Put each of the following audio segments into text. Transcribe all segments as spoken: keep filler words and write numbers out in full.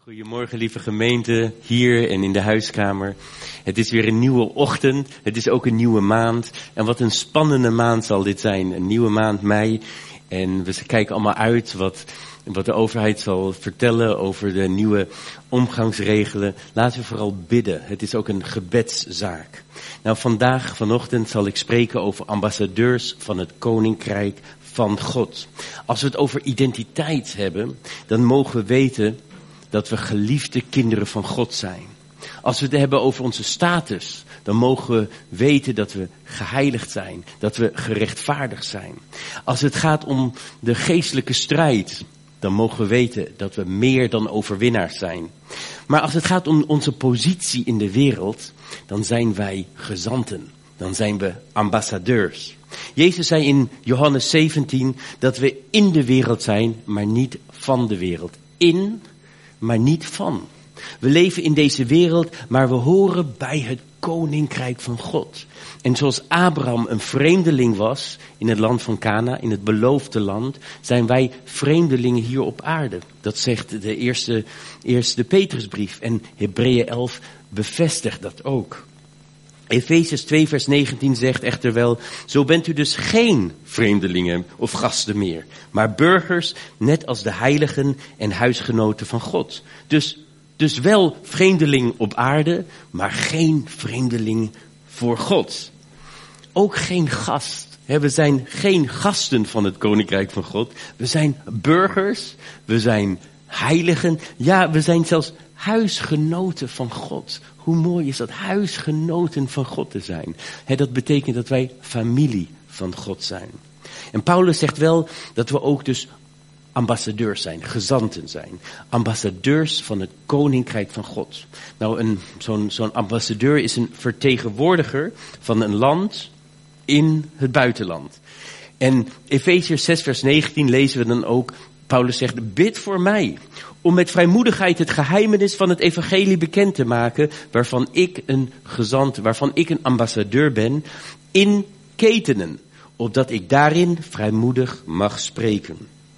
Goedemorgen lieve gemeente, hier en in de huiskamer. Het is weer een nieuwe ochtend, het is ook een nieuwe maand. En wat een spannende maand zal dit zijn, een nieuwe maand mei. En we kijken allemaal uit wat, wat de overheid zal vertellen over de nieuwe omgangsregelen. Laten we vooral bidden, het is ook een gebedszaak. Nou, vandaag, vanochtend zal ik spreken over ambassadeurs van het Koninkrijk van God. Als we het over identiteit hebben, dan mogen we weten dat we geliefde kinderen van God zijn. Als we het hebben over onze status, dan mogen we weten dat we geheiligd zijn, dat we gerechtvaardigd zijn. Als het gaat om de geestelijke strijd, dan mogen we weten dat we meer dan overwinnaars zijn. Maar als het gaat om onze positie in de wereld, dan zijn wij gezanten. Dan zijn we ambassadeurs. Jezus zei in Johannes zeventien dat we in de wereld zijn, maar niet van de wereld. In, maar niet van. We leven in deze wereld, maar we horen bij het Koninkrijk van God. En zoals Abraham een vreemdeling was in het land van Kana, in het beloofde land, zijn wij vreemdelingen hier op aarde. Dat zegt de eerste, eerste Petrusbrief. En Hebreeën elf bevestigt dat ook. Efesiërs twee vers negentien zegt echter wel, zo bent u dus geen vreemdelingen of gasten meer, maar burgers, net als de heiligen en huisgenoten van God. Dus, dus wel vreemdeling op aarde, maar geen vreemdeling voor God. Ook geen gast. We zijn geen gasten van het Koninkrijk van God. We zijn burgers, we zijn heiligen, ja, we zijn zelfs huisgenoten van God. Hoe mooi is dat, huisgenoten van God te zijn. He, dat betekent dat wij familie van God zijn. En Paulus zegt wel dat we ook dus ambassadeurs zijn, gezanten zijn. Ambassadeurs van het Koninkrijk van God. Nou, een, zo'n, zo'n ambassadeur is een vertegenwoordiger van een land in het buitenland. En Efesiërs zes vers negentien lezen we dan ook, Paulus zegt, bid voor mij, om met vrijmoedigheid het geheimenis van het evangelie bekend te maken, waarvan ik een gezant, waarvan ik een ambassadeur ben, in ketenen, opdat ik daarin vrijmoedig mag spreken.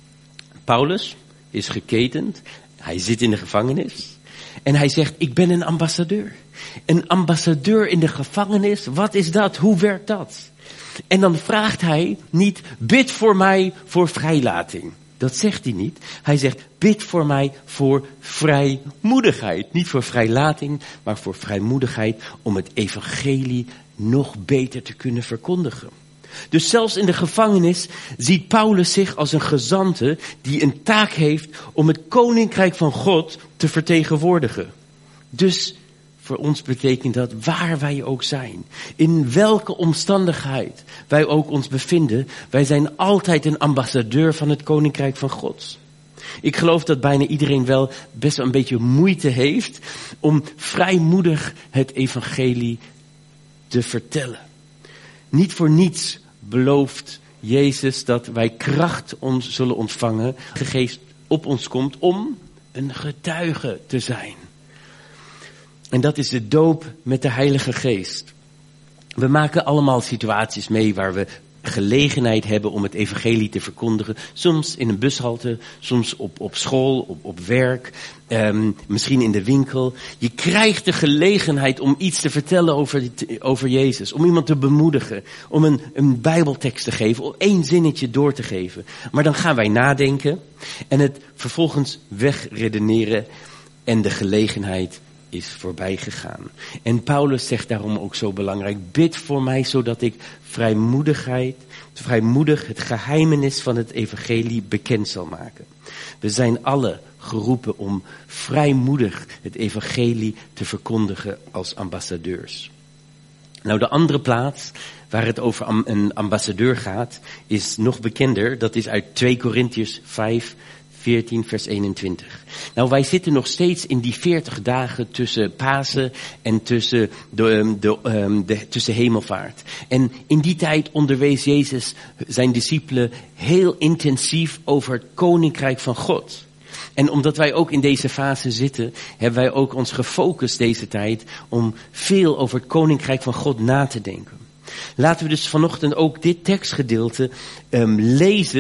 Paulus is geketend, hij zit in de gevangenis en hij zegt, ik ben een ambassadeur. Een ambassadeur in de gevangenis, wat is dat? Hoe werkt dat? En dan vraagt hij niet, bid voor mij voor vrijlating. Dat zegt hij niet. Hij zegt, bid voor mij voor vrijmoedigheid. Niet voor vrijlating, maar voor vrijmoedigheid om het evangelie nog beter te kunnen verkondigen. Dus zelfs in de gevangenis ziet Paulus zich als een gezante die een taak heeft om het Koninkrijk van God te vertegenwoordigen. Dus voor ons betekent dat waar wij ook zijn, in welke omstandigheid wij ook ons bevinden, wij zijn altijd een ambassadeur van het Koninkrijk van God. Ik geloof dat bijna iedereen wel best wel een beetje moeite heeft om vrijmoedig het evangelie te vertellen. Niet voor niets belooft Jezus dat wij kracht ons zullen ontvangen, de Geest op ons komt om een getuige te zijn. En dat is de doop met de Heilige Geest. We maken allemaal situaties mee waar we gelegenheid hebben om het evangelie te verkondigen. Soms in een bushalte, soms op, op school, op, op werk, um, misschien in de winkel. Je krijgt de gelegenheid om iets te vertellen over, over Jezus. Om iemand te bemoedigen, om een, een bijbeltekst te geven, om één zinnetje door te geven. Maar dan gaan wij nadenken en het vervolgens wegredeneren en de gelegenheid is voorbij gegaan. En Paulus zegt daarom ook zo belangrijk, bid voor mij zodat ik vrijmoedigheid, vrijmoedig het geheimenis van het evangelie bekend zal maken. We zijn alle geroepen om vrijmoedig het evangelie te verkondigen als ambassadeurs. Nou, de andere plaats waar het over een ambassadeur gaat, is nog bekender. Dat is uit twee Korintiërs vijf, veertien vers eenentwintig. Nou, wij zitten nog steeds in die veertig dagen tussen Pasen en tussen de, de, de, de, tussen hemelvaart. En in die tijd onderwees Jezus zijn discipelen heel intensief over het Koninkrijk van God. En omdat wij ook in deze fase zitten, hebben wij ook ons gefocust deze tijd om veel over het Koninkrijk van God na te denken. Laten we dus vanochtend ook dit tekstgedeelte um, lezen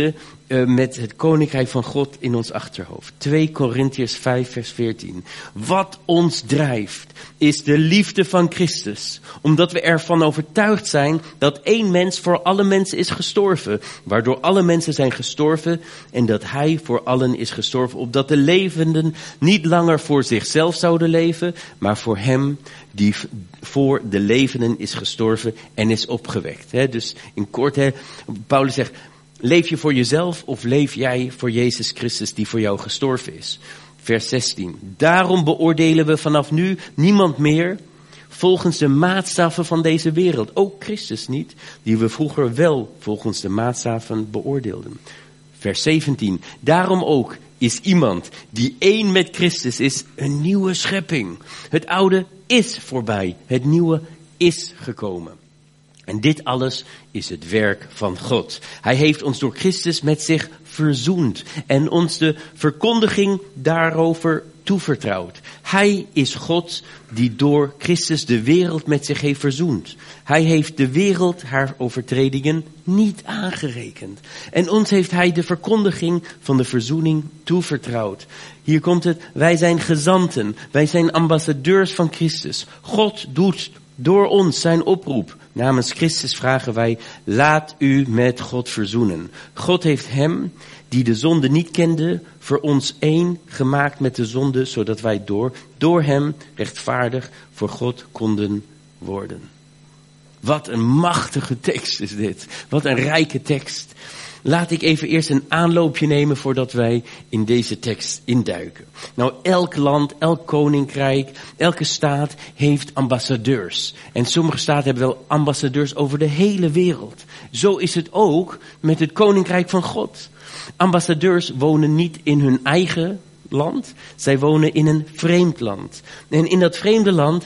uh, met het koninkrijk van God in ons achterhoofd. twee Korintiërs vijf vers veertien. Wat ons drijft is de liefde van Christus. Omdat we ervan overtuigd zijn dat één mens voor alle mensen is gestorven. Waardoor alle mensen zijn gestorven en dat hij voor allen is gestorven. Opdat de levenden niet langer voor zichzelf zouden leven, maar voor hem die voor de levenden is gestorven en is opgewekt. He, dus in kort, he, Paulus zegt, leef je voor jezelf of leef jij voor Jezus Christus die voor jou gestorven is? Vers zestien. Daarom beoordelen we vanaf nu niemand meer volgens de maatstaven van deze wereld. Ook Christus niet, die we vroeger wel volgens de maatstaven beoordeelden. Vers zeventien. Daarom ook is iemand die één met Christus is een nieuwe schepping. Het oude is voorbij, het nieuwe is gekomen. En dit alles is het werk van God. Hij heeft ons door Christus met zich verzoend en ons de verkondiging daarover toevertrouwd. Hij is God die door Christus de wereld met zich heeft verzoend. Hij heeft de wereld haar overtredingen niet aangerekend. En ons heeft hij de verkondiging van de verzoening toevertrouwd. Hier komt het, wij zijn gezanten, wij zijn ambassadeurs van Christus. God doet door ons zijn oproep. Namens Christus vragen wij, laat u met God verzoenen. God heeft hem, die de zonde niet kende, voor ons één gemaakt met de zonde, zodat wij door, door hem rechtvaardig voor God konden worden. Wat een machtige tekst is dit. Wat een rijke tekst. Laat ik even eerst een aanloopje nemen voordat wij in deze tekst induiken. Nou, elk land, elk koninkrijk, elke staat heeft ambassadeurs. En sommige staten hebben wel ambassadeurs over de hele wereld. Zo is het ook met het koninkrijk van God. Ambassadeurs wonen niet in hun eigen land. Zij wonen in een vreemd land. En in dat vreemde land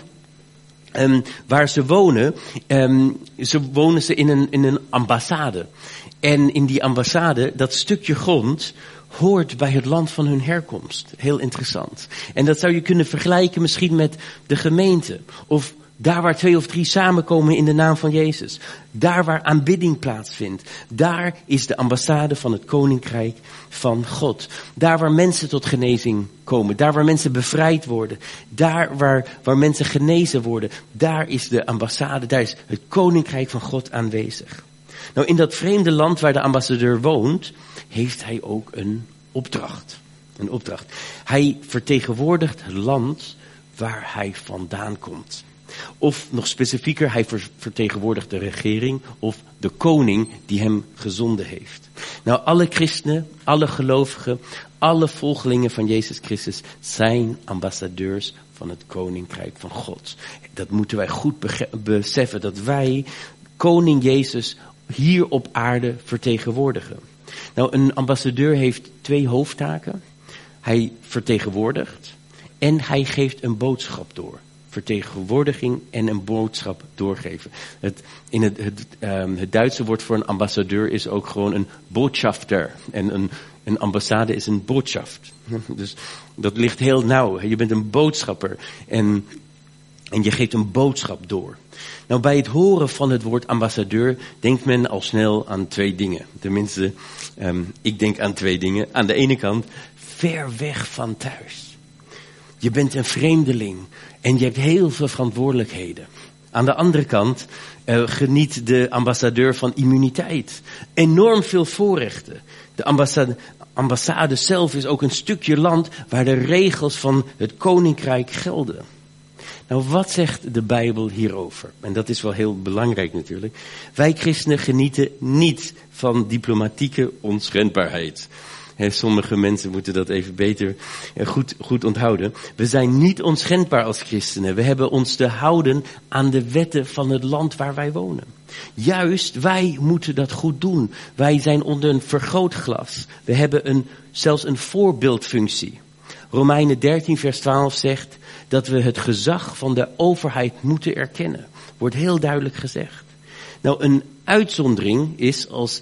Um, waar ze wonen, um, ze wonen ze in een, in een ambassade. En in die ambassade, dat stukje grond, hoort bij het land van hun herkomst. Heel interessant. En dat zou je kunnen vergelijken misschien met de gemeente. Of daar waar twee of drie samenkomen in de naam van Jezus. Daar waar aanbidding plaatsvindt. Daar is de ambassade van het koninkrijk van God. Daar waar mensen tot genezing komen. Daar waar mensen bevrijd worden. Daar waar, waar mensen genezen worden. Daar is de ambassade, daar is het koninkrijk van God aanwezig. Nou, in dat vreemde land waar de ambassadeur woont, heeft hij ook een opdracht. Een opdracht. Hij vertegenwoordigt het land waar hij vandaan komt. Of nog specifieker, hij vertegenwoordigt de regering of de koning die hem gezonden heeft. Nou, alle christenen, alle gelovigen, alle volgelingen van Jezus Christus zijn ambassadeurs van het koninkrijk van God. Dat moeten wij goed beseffen, dat wij koning Jezus hier op aarde vertegenwoordigen. Nou, een ambassadeur heeft twee hoofdtaken. Hij vertegenwoordigt en hij geeft een boodschap door. Vertegenwoordiging en een boodschap doorgeven. Het, in het, het, um, het Duitse woord voor een ambassadeur is ook gewoon een botschafter. En een, een ambassade is een botschaft. Dus dat ligt heel nauw. Je bent een boodschapper en, en je geeft een boodschap door. Nou, bij het horen van het woord ambassadeur denkt men al snel aan twee dingen. Tenminste, um, ik denk aan twee dingen. Aan de ene kant, ver weg van thuis. Je bent een vreemdeling en je hebt heel veel verantwoordelijkheden. Aan de andere kant uh, geniet de ambassadeur van immuniteit. Enorm veel voorrechten. De ambassade, ambassade zelf is ook een stukje land waar de regels van het koninkrijk gelden. Nou, wat zegt de Bijbel hierover? En dat is wel heel belangrijk natuurlijk. Wij christenen genieten niet van diplomatieke onschendbaarheid. He, sommige mensen moeten dat even beter uh, goed, goed onthouden. We zijn niet onschendbaar als christenen. We hebben ons te houden aan de wetten van het land waar wij wonen. Juist, wij moeten dat goed doen. Wij zijn onder een vergrootglas. We hebben een, zelfs een voorbeeldfunctie. Romeinen dertien vers twaalf zegt dat we het gezag van de overheid moeten erkennen. Wordt heel duidelijk gezegd. Nou, een uitzondering is als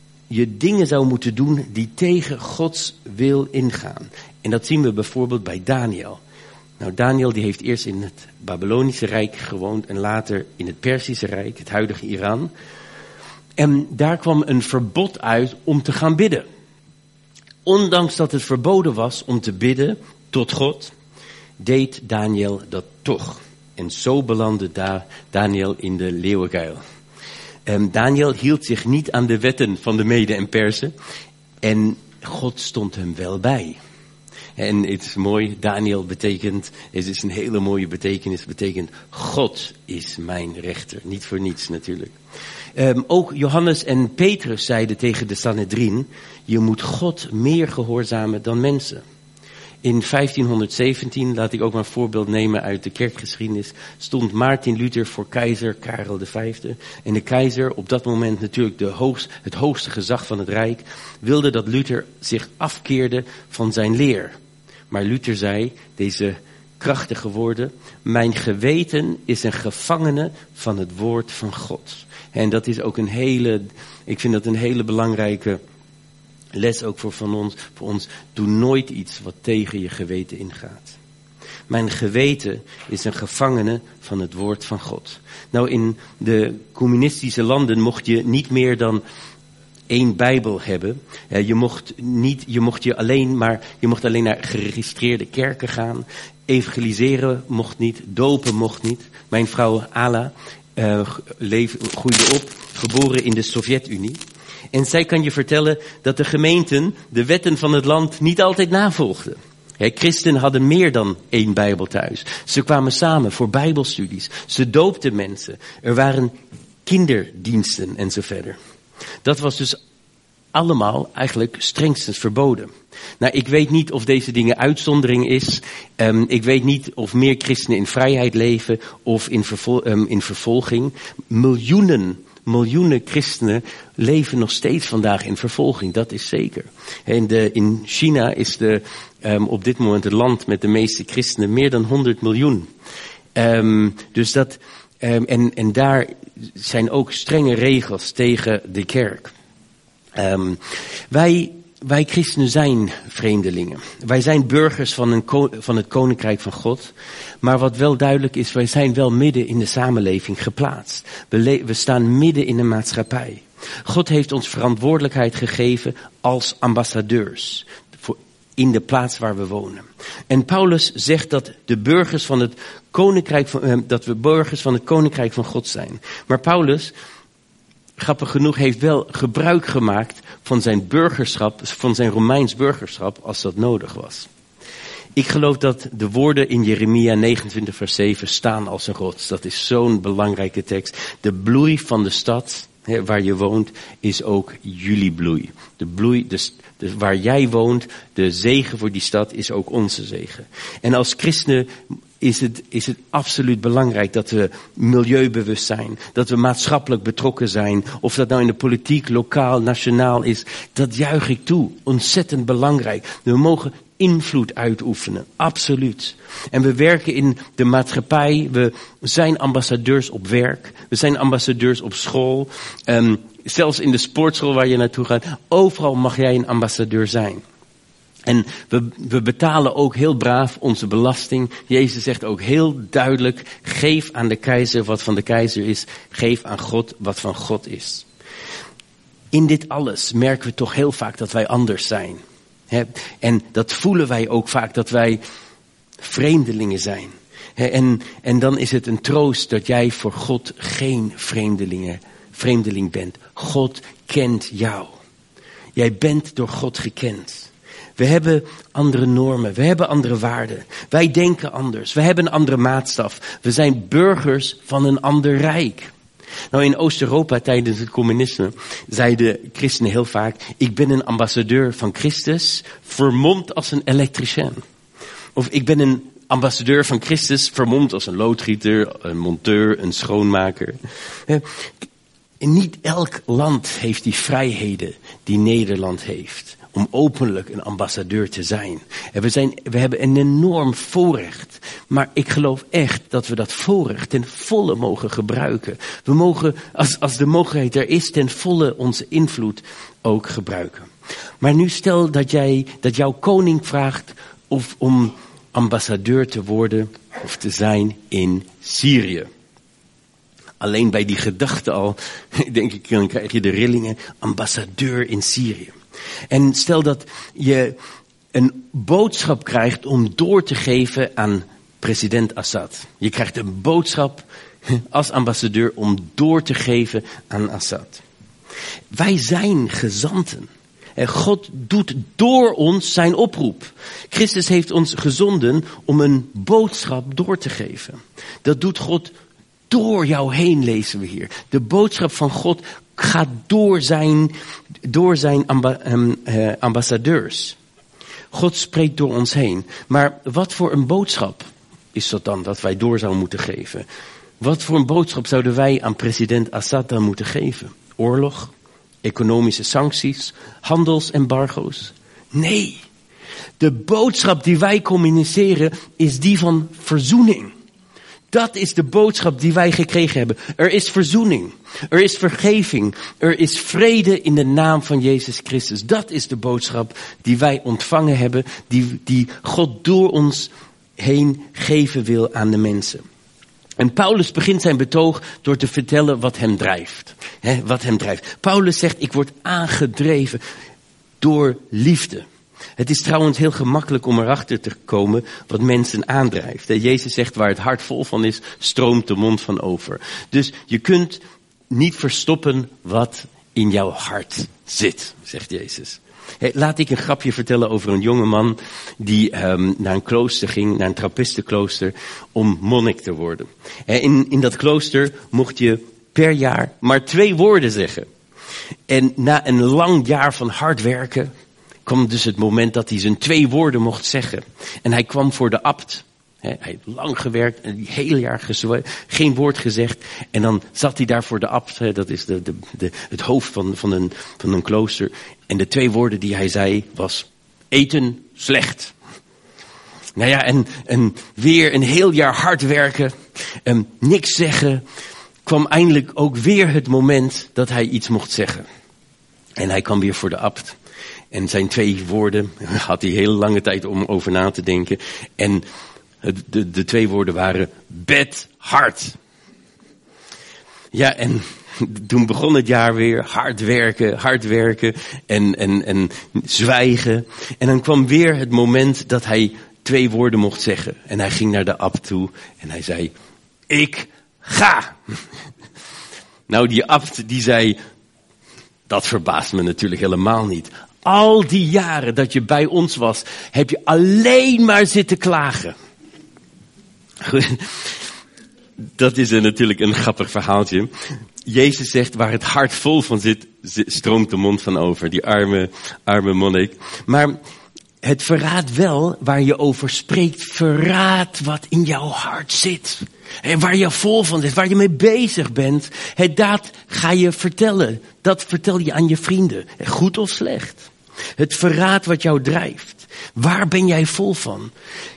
je dingen zou moeten doen die tegen Gods wil ingaan. En dat zien we bijvoorbeeld bij Daniel. Nou, Daniel die heeft eerst in het Babylonische Rijk gewoond en later in het Perzische Rijk, het huidige Iran. En daar kwam een verbod uit om te gaan bidden. Ondanks dat het verboden was om te bidden tot God, deed Daniel dat toch. En zo belandde da- Daniel in de leeuwenkuil. Um, Daniel hield zich niet aan de wetten van de Meden en Persen. En God stond hem wel bij. En het is mooi, Daniel betekent, het is een hele mooie betekenis, betekent God is mijn rechter. Niet voor niets natuurlijk. Um, ook Johannes en Petrus zeiden tegen de Sanhedrin, je moet God meer gehoorzamen dan mensen. In vijftienhonderdzeventien, laat ik ook maar een voorbeeld nemen uit de kerkgeschiedenis, stond Maarten Luther voor keizer Karel de Vijfde. En de keizer, op dat moment natuurlijk de hoogst, het hoogste gezag van het Rijk, wilde dat Luther zich afkeerde van zijn leer. Maar Luther zei deze krachtige woorden, mijn geweten is een gevangene van het woord van God. En dat is ook een hele, ik vind dat een hele belangrijke les ook voor, van ons, voor ons. Doe nooit iets wat tegen je geweten ingaat. Mijn geweten is een gevangene van het woord van God. Nou, in de communistische landen mocht je niet meer dan één Bijbel hebben. Je mocht niet, je mocht je alleen maar, je mocht alleen naar geregistreerde kerken gaan. Evangeliseren mocht niet, dopen mocht niet. Mijn vrouw Ala uh, leef, groeide op, geboren in de Sovjet-Unie. En zij kan je vertellen dat de gemeenten de wetten van het land niet altijd navolgden. He, christenen hadden meer dan één Bijbel thuis. Ze kwamen samen voor Bijbelstudies. Ze doopten mensen. Er waren kinderdiensten en zo verder. Dat was dus allemaal eigenlijk strengstens verboden. Nou, ik weet niet of deze dingen uitzondering is. Um, ik weet niet of meer christenen in vrijheid leven of in, vervol- um, in vervolging. Miljoenen Miljoenen christenen leven nog steeds vandaag in vervolging, dat is zeker. En de, in China is de, um, op dit moment het land met de meeste christenen meer dan honderd miljoen. Um, dus dat, um, en, en daar zijn ook strenge regels tegen de kerk. Um, wij, wij christenen zijn vreemdelingen. Wij zijn burgers van, een, van het koninkrijk van God. Maar wat wel duidelijk is, wij zijn wel midden in de samenleving geplaatst. We, le- we staan midden in een maatschappij. God heeft ons verantwoordelijkheid gegeven als ambassadeurs. Voor in de plaats waar we wonen. En Paulus zegt dat de burgers van het koninkrijk van, eh, dat we burgers van het koninkrijk van God zijn. Maar Paulus, grappig genoeg, heeft wel gebruik gemaakt van zijn burgerschap, van zijn Romeins burgerschap, als dat nodig was. Ik geloof dat de woorden in Jeremia negenentwintig vers zeven staan als een rots. Dat is zo'n belangrijke tekst. De bloei van de stad, hè, waar je woont, is ook jullie bloei. De bloei, de, de, waar jij woont, de zegen voor die stad is ook onze zegen. En als christenen is het, is het absoluut belangrijk dat we milieubewust zijn. Dat we maatschappelijk betrokken zijn. Of dat nou in de politiek, lokaal, nationaal is. Dat juich ik toe. Ontzettend belangrijk. We mogen invloed uitoefenen. Absoluut. En we werken in de maatschappij. We zijn ambassadeurs op werk. We zijn ambassadeurs op school. Um, zelfs in de sportschool waar je naartoe gaat. Overal mag jij een ambassadeur zijn. En we, we betalen ook heel braaf onze belasting. Jezus zegt ook heel duidelijk, geef aan de keizer wat van de keizer is. Geef aan God wat van God is. In dit alles merken we toch heel vaak dat wij anders zijn. He, en dat voelen wij ook vaak, dat wij vreemdelingen zijn. He, en, en dan is het een troost dat jij voor God geen vreemdelingen, vreemdeling bent. God kent jou. Jij bent door God gekend. We hebben andere normen, we hebben andere waarden. Wij denken anders, we hebben een andere maatstaf. We zijn burgers van een ander rijk. Nou, in Oost-Europa tijdens het communisme zeiden christenen heel vaak, ik ben een ambassadeur van Christus, vermomd als een elektricien. Of ik ben een ambassadeur van Christus, vermomd als een loodgieter, een monteur, een schoonmaker. En niet elk land heeft die vrijheden die Nederland heeft. Om openlijk een ambassadeur te zijn. En we, zijn, we hebben een enorm voorrecht. Maar ik geloof echt dat we dat voorrecht ten volle mogen gebruiken. We mogen, als, als de mogelijkheid er is, ten volle onze invloed ook gebruiken. Maar nu stel dat, jij, dat jouw koning vraagt of, om ambassadeur te worden of te zijn in Syrië. Alleen bij die gedachte al, denk ik, dan krijg je de rillingen, ambassadeur in Syrië. En stel dat je een boodschap krijgt om door te geven aan president Assad. Je krijgt een boodschap als ambassadeur om door te geven aan Assad. Wij zijn gezanten. En God doet door ons zijn oproep. Christus heeft ons gezonden om een boodschap door te geven. Dat doet God door jou heen, lezen we hier. De boodschap van God gaat door zijn, door zijn amba, um, uh, ambassadeurs. God spreekt door ons heen. Maar wat voor een boodschap is dat dan dat wij door zouden moeten geven? Wat voor een boodschap zouden wij aan president Assad dan moeten geven? Oorlog? Economische sancties? Handelsembargo's? Nee. De boodschap die wij communiceren is die van verzoening. Dat is de boodschap die wij gekregen hebben. Er is verzoening. Er is vergeving. Er is vrede in de naam van Jezus Christus. Dat is de boodschap die wij ontvangen hebben. Die, die God door ons heen geven wil aan de mensen. En Paulus begint zijn betoog door te vertellen wat hem drijft. He, wat hem drijft. Paulus zegt, ik word aangedreven door liefde. Het is trouwens heel gemakkelijk om erachter te komen wat mensen aandrijft. Jezus zegt, waar het hart vol van is, stroomt de mond van over. Dus je kunt niet verstoppen wat in jouw hart zit, zegt Jezus. Hey, laat ik een grapje vertellen over een jonge man die um, naar een klooster ging, naar een trappistenklooster, om monnik te worden. Hey, in, in dat klooster mocht je per jaar maar twee woorden zeggen. En na een lang jaar van hard werken kwam dus het moment dat hij zijn twee woorden mocht zeggen. En hij kwam voor de abt. He, hij heeft lang gewerkt, een heel jaar gezwo- geen woord gezegd. En dan zat hij daar voor de abt, he, dat is de, de, de, het hoofd van, van, een, van een klooster. En de twee woorden die hij zei was, eten slecht. Nou ja, en, en weer een heel jaar hard werken, en niks zeggen. Kwam eindelijk ook weer het moment dat hij iets mocht zeggen. En hij kwam weer voor de abt. En zijn twee woorden had hij heel lange tijd om over na te denken. En de, de twee woorden waren bed hard. Ja, en toen begon het jaar weer hard werken, hard werken en, en, en zwijgen. En dan kwam weer het moment dat hij twee woorden mocht zeggen. En hij ging naar de abt toe en hij zei, ik ga. Nou, die abt die zei, dat verbaast me natuurlijk helemaal niet. Al die jaren dat je bij ons was, heb je alleen maar zitten klagen. Dat is er natuurlijk een grappig verhaaltje. Jezus zegt, waar het hart vol van zit, stroomt de mond van over. Die arme, arme monnik. Maar het verraadt wel waar je over spreekt. Verraadt wat in jouw hart zit. En waar je vol van zit, waar je mee bezig bent. Het dat ga je vertellen. Dat vertel je aan je vrienden. Goed of slecht. Het verraadt wat jou drijft. Waar ben jij vol van?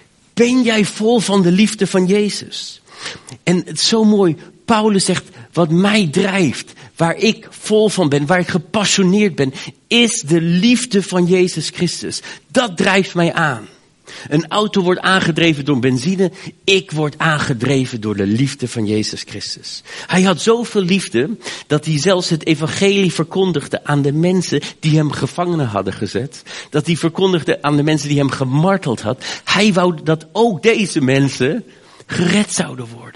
Ben jij vol van de liefde van Jezus? En het is zo mooi. Paulus zegt, wat mij drijft, waar ik vol van ben, waar ik gepassioneerd ben, is de liefde van Jezus Christus. Dat drijft mij aan. Een auto wordt aangedreven door benzine. Ik word aangedreven door de liefde van Jezus Christus. Hij had zoveel liefde dat hij zelfs het evangelie verkondigde aan de mensen die hem gevangenen hadden gezet. Dat hij verkondigde aan de mensen die hem gemarteld had. Hij wou dat ook deze mensen gered zouden worden.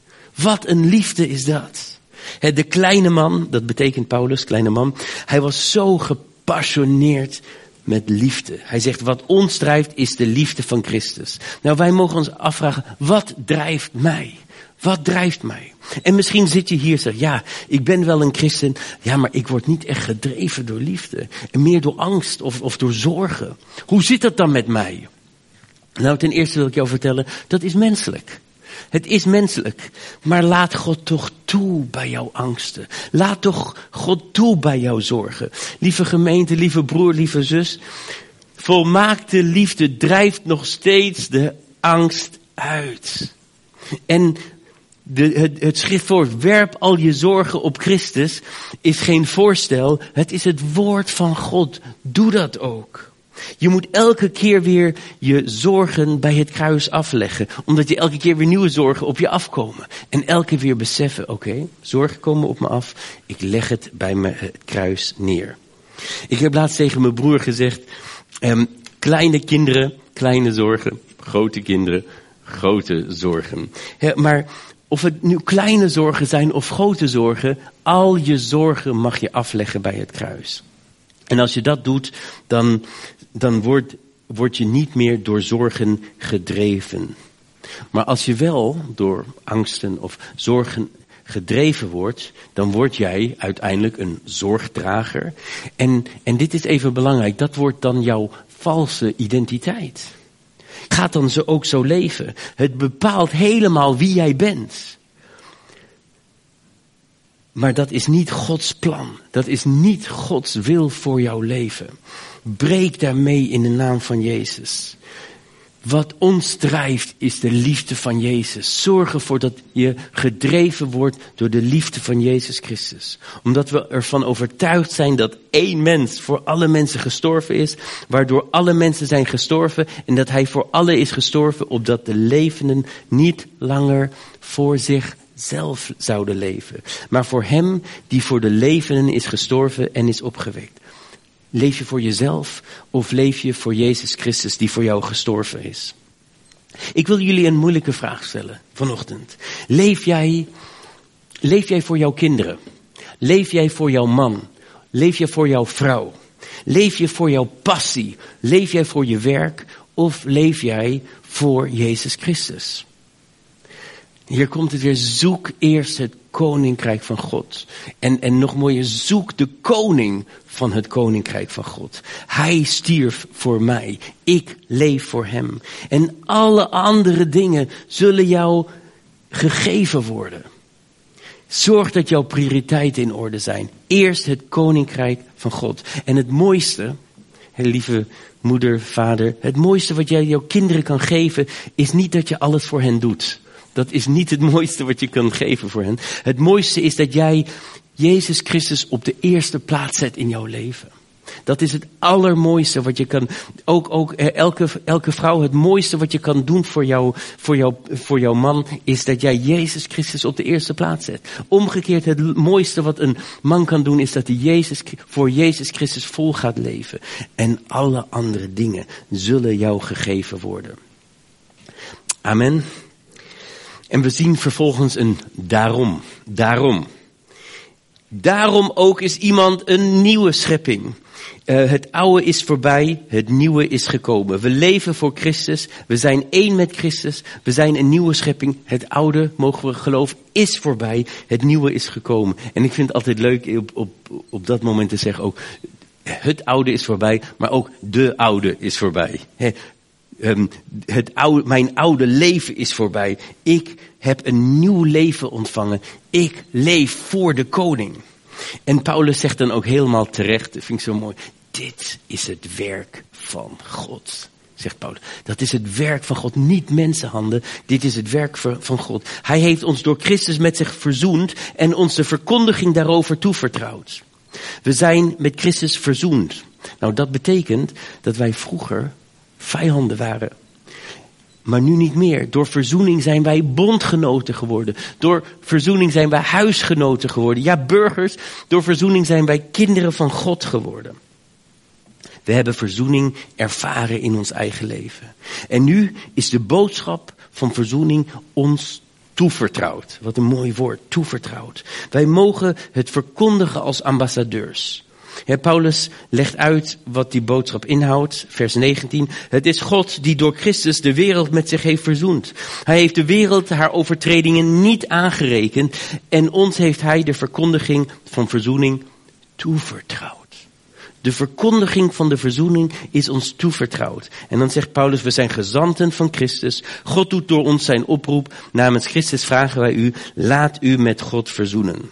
Wat een liefde is dat. De kleine man, dat betekent Paulus, kleine man. Hij was zo gepassioneerd met liefde. Hij zegt, wat ons drijft is de liefde van Christus. Nou, wij mogen ons afvragen, wat drijft mij? Wat drijft mij? En misschien zit je hier en zegt, ja, ik ben wel een christen. Ja, maar ik word niet echt gedreven door liefde. En meer door angst of, of door zorgen. Hoe zit dat dan met mij? Nou, ten eerste wil ik jou vertellen, dat is menselijk. Het is menselijk, maar laat God toch toe bij jouw angsten. Laat toch God toe bij jouw zorgen. Lieve gemeente, lieve broer, lieve zus. Volmaakte liefde drijft nog steeds de angst uit. En de, het, het schriftwoord, werp al je zorgen op Christus, is geen voorstel. Het is het woord van God. Doe dat ook. Je moet elke keer weer je zorgen bij het kruis afleggen. Omdat je elke keer weer nieuwe zorgen op je afkomen. En elke keer weer beseffen, oké, okay, zorgen komen op me af. Ik leg het bij me het kruis neer. Ik heb laatst tegen mijn broer gezegd, um, kleine kinderen, kleine zorgen, grote kinderen, grote zorgen. Ja, maar of het nu kleine zorgen zijn of grote zorgen, al je zorgen mag je afleggen bij het kruis. En als je dat doet, dan, dan word, word je niet meer door zorgen gedreven. Maar als je wel door angsten of zorgen gedreven wordt, dan word jij uiteindelijk een zorgdrager. En, en dit is even belangrijk, dat wordt dan jouw valse identiteit. Gaat dan zo ook zo leven. Het bepaalt helemaal wie jij bent. Maar dat is niet Gods plan. Dat is niet Gods wil voor jouw leven. Breek daarmee in de naam van Jezus. Wat ons drijft is de liefde van Jezus. Zorg ervoor dat je gedreven wordt door de liefde van Jezus Christus. Omdat we ervan overtuigd zijn dat één mens voor alle mensen gestorven is. Waardoor alle mensen zijn gestorven. En dat hij voor alle is gestorven. Opdat de levenden niet langer voor zichzelf zouden leven. Maar voor hem die voor de levenden is gestorven en is opgewekt. Leef je voor jezelf of leef je voor Jezus Christus die voor jou gestorven is? Ik wil jullie een moeilijke vraag stellen vanochtend. Leef jij, leef jij voor jouw kinderen? Leef jij voor jouw man? Leef jij voor jouw vrouw? Leef je voor jouw passie? Leef jij voor je werk? Of leef jij voor Jezus Christus? Hier komt het weer, zoek eerst het koninkrijk van God. En, en nog mooier, zoek de koning van het koninkrijk van God. Hij stierf voor mij. Ik leef voor hem. En alle andere dingen zullen jou gegeven worden. Zorg dat jouw prioriteiten in orde zijn. Eerst het koninkrijk van God. En het mooiste, lieve moeder, vader, het mooiste wat jij jouw kinderen kan geven, is niet dat je alles voor hen doet. Dat is niet het mooiste wat je kan geven voor hen. Het mooiste is dat jij Jezus Christus op de eerste plaats zet in jouw leven. Dat is het allermooiste wat je kan, ook, ook elke, elke vrouw, het mooiste wat je kan doen voor, jou, voor, jou, voor jouw man, is dat jij Jezus Christus op de eerste plaats zet. Omgekeerd, het mooiste wat een man kan doen, is dat hij Jezus, voor Jezus Christus vol gaat leven. En alle andere dingen zullen jou gegeven worden. Amen. En we zien vervolgens een daarom. Daarom. Daarom ook is iemand een nieuwe schepping. Uh, het oude is voorbij, het nieuwe is gekomen. We leven voor Christus, we zijn één met Christus, we zijn een nieuwe schepping. Het oude, mogen we geloven, is voorbij, het nieuwe is gekomen. En ik vind het altijd leuk op, op, op dat moment te zeggen ook, het oude is voorbij, maar ook de oude is voorbij. He, um, het oude, mijn oude leven is voorbij. Ik heb een nieuw leven ontvangen. Ik leef voor de koning. En Paulus zegt dan ook helemaal terecht, dat vind ik zo mooi. Dit is het werk van God, zegt Paulus. Dat is het werk van God, niet mensenhanden. Dit is het werk van God. Hij heeft ons door Christus met zich verzoend en ons de verkondiging daarover toevertrouwd. We zijn met Christus verzoend. Nou, dat betekent dat wij vroeger vijanden waren. Maar nu niet meer. Door verzoening zijn wij bondgenoten geworden. Door verzoening zijn wij huisgenoten geworden. Ja, burgers. Door verzoening zijn wij kinderen van God geworden. We hebben verzoening ervaren in ons eigen leven. En nu is de boodschap van verzoening ons toevertrouwd. Wat een mooi woord, toevertrouwd. Wij mogen het verkondigen als ambassadeurs. Ja, Paulus legt uit wat die boodschap inhoudt, vers negentien. Het is God die door Christus de wereld met zich heeft verzoend. Hij heeft de wereld haar overtredingen niet aangerekend en ons heeft hij de verkondiging van verzoening toevertrouwd. De verkondiging van de verzoening is ons toevertrouwd. En dan zegt Paulus, we zijn gezanten van Christus. God doet door ons zijn oproep. Namens Christus vragen wij u, laat u met God verzoenen.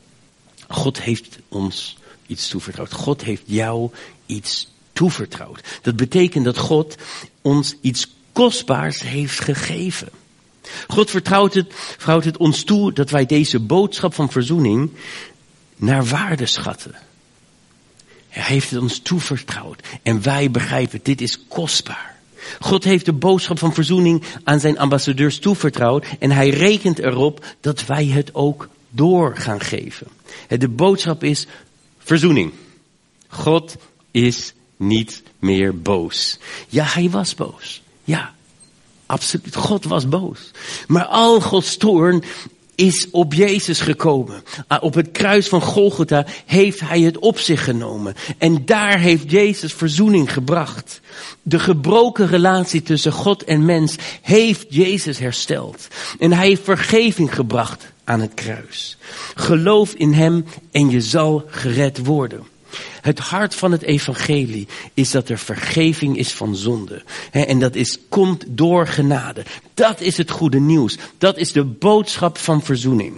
God heeft ons iets toevertrouwd. God heeft jou iets toevertrouwd. Dat betekent dat God ons iets kostbaars heeft gegeven. God vertrouwt het, vertrouwt het ons toe dat wij deze boodschap van verzoening naar waarde schatten. Hij heeft het ons toevertrouwd. En wij begrijpen, dit is kostbaar. God heeft de boodschap van verzoening aan zijn ambassadeurs toevertrouwd. En hij rekent erop dat wij het ook door gaan geven. De boodschap is verzoening. God is niet meer boos. Ja, hij was boos. Ja, absoluut. God was boos. Maar al Gods toorn is op Jezus gekomen. Op het kruis van Golgotha heeft hij het op zich genomen. En daar heeft Jezus verzoening gebracht. De gebroken relatie tussen God en mens heeft Jezus hersteld. En hij heeft vergeving gebracht aan het kruis. Geloof in hem en je zal gered worden. Het hart van het evangelie is dat er vergeving is van zonde. He, en dat is, komt door genade. Dat is het goede nieuws. Dat is de boodschap van verzoening.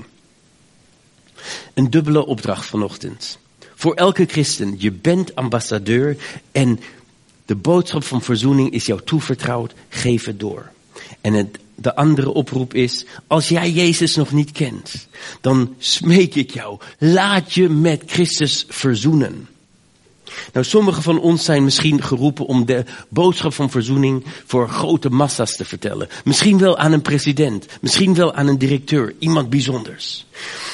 Een dubbele opdracht vanochtend. Voor elke christen, je bent ambassadeur en de boodschap van verzoening is jou toevertrouwd. Geef het door. En het, de andere oproep is, als jij Jezus nog niet kent, dan smeek ik jou, laat je met Christus verzoenen. Nou, sommigen van ons zijn misschien geroepen om de boodschap van verzoening voor grote massa's te vertellen. Misschien wel aan een president, misschien wel aan een directeur, iemand bijzonders.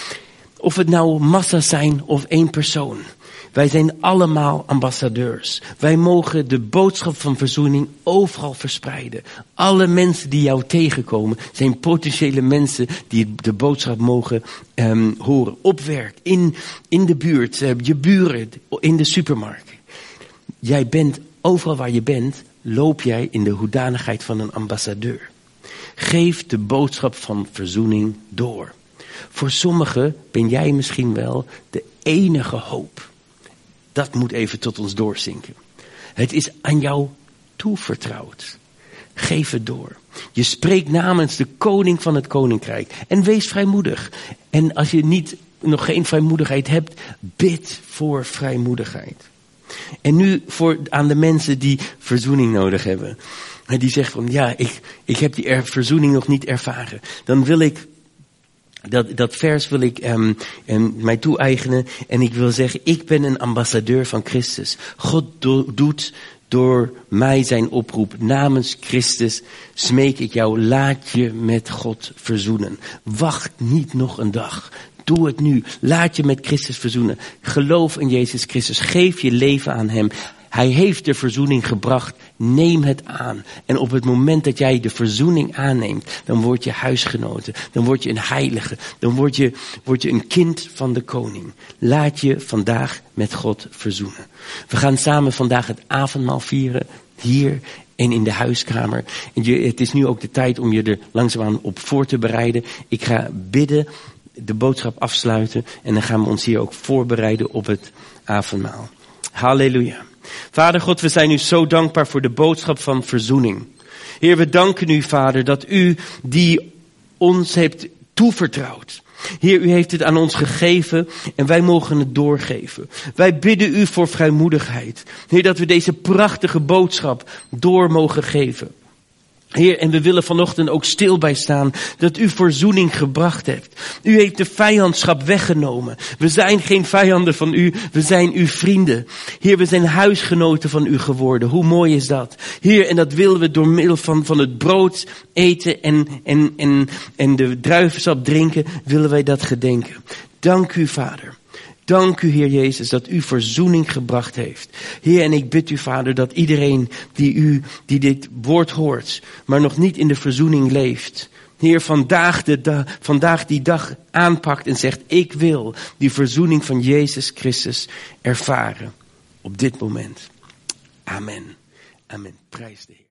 Of het nou massa's zijn of één persoon. Wij zijn allemaal ambassadeurs. Wij mogen de boodschap van verzoening overal verspreiden. Alle mensen die jou tegenkomen zijn potentiële mensen die de boodschap mogen um, horen. Op werk, in, in de buurt, uh, je buren, in de supermarkt. Jij bent, overal waar je bent, loop jij in de hoedanigheid van een ambassadeur. Geef de boodschap van verzoening door. Voor sommigen ben jij misschien wel de enige hoop. Dat moet even tot ons doorzinken. Het is aan jou toevertrouwd. Geef het door. Je spreekt namens de koning van het koninkrijk. En wees vrijmoedig. En als je niet, nog geen vrijmoedigheid hebt, bid voor vrijmoedigheid. En nu voor aan de mensen die verzoening nodig hebben. En die zeggen van, ja, ik, ik heb die er, verzoening nog niet ervaren. Dan wil ik Dat, dat vers wil ik um, um, mij toe-eigenen. En ik wil zeggen, ik ben een ambassadeur van Christus. God do, doet door mij zijn oproep. Namens Christus smeek ik jou, laat je met God verzoenen. Wacht niet nog een dag. Doe het nu. Laat je met Christus verzoenen. Geloof in Jezus Christus. Geef je leven aan hem. Hij heeft de verzoening gebracht. Neem het aan. En op het moment dat jij de verzoening aanneemt, dan word je huisgenoten. Dan word je een heilige. Dan word je, word je een kind van de koning. Laat je vandaag met God verzoenen. We gaan samen vandaag het avondmaal vieren. Hier en in de huiskamer. En je, het is nu ook de tijd om je er langzaamaan op voor te bereiden. Ik ga bidden, de boodschap afsluiten. En dan gaan we ons hier ook voorbereiden op het avondmaal. Halleluja. Vader God, we zijn u zo dankbaar voor de boodschap van verzoening. Heer, we danken u, Vader, dat u die ons hebt toevertrouwd. Heer, u heeft het aan ons gegeven en wij mogen het doorgeven. Wij bidden u voor vrijmoedigheid. Heer, dat we deze prachtige boodschap door mogen geven. Heer, en we willen vanochtend ook stil bij staan dat u verzoening gebracht hebt. U heeft de vijandschap weggenomen. We zijn geen vijanden van u, we zijn uw vrienden. Heer, we zijn huisgenoten van u geworden. Hoe mooi is dat? Heer, en dat willen we door middel van, van het brood eten en, en, en, en de druivensap drinken, willen wij dat gedenken. Dank u, Vader. Dank u, Heer Jezus, dat u verzoening gebracht heeft. Heer, en ik bid u, Vader, dat iedereen die u, die dit woord hoort, maar nog niet in de verzoening leeft, Heer, vandaag, de da- vandaag die dag aanpakt en zegt, ik wil die verzoening van Jezus Christus ervaren. Op dit moment. Amen. Amen. Prijs de Heer.